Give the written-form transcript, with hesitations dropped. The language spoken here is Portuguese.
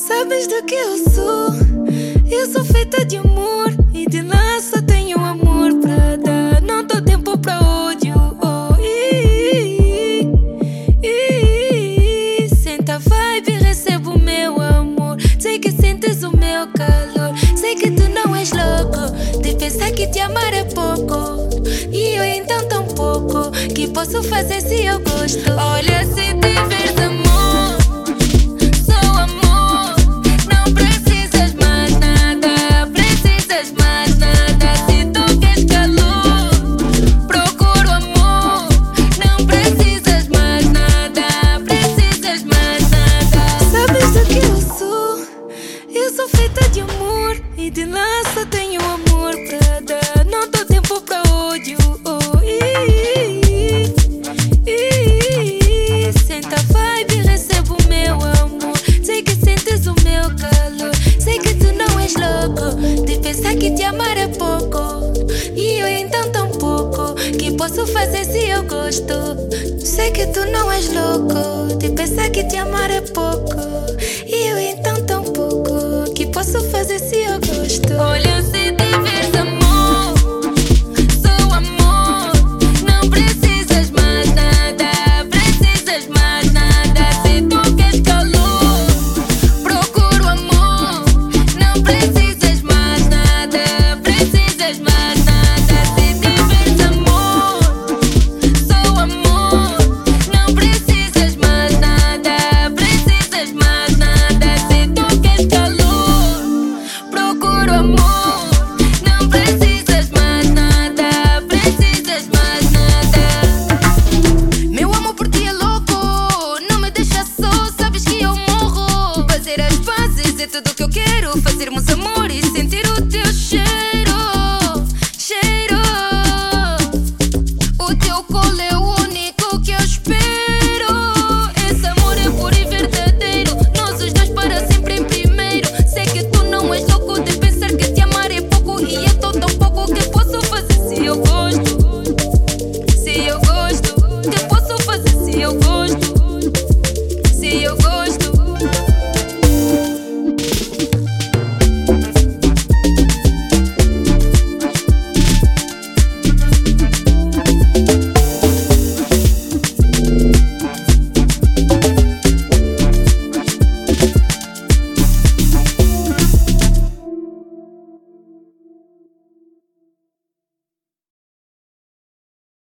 Sabes do que eu sou? Eu sou feita de amor e de lá só tenho amor pra dar. Não dou tempo pra ódio. Senta a vibe e recebe o meu amor. Sei que sentes o meu calor. Sei que tu não és louco de pensar que te amar é pouco. E eu então tão pouco que posso fazer se eu gosto. Olha, se tiveres amor, de amor e de lá só tenho amor pra dar. Não dou tempo pra ódio. Senta a vibe e recebe o meu amor. Sei que sentes o meu calor. Sei que tu não és louco de pensar que te amar é pouco. E eu então tão pouco que posso fazer se eu gosto. Sei que tu não és louco de pensar que te amar é pouco.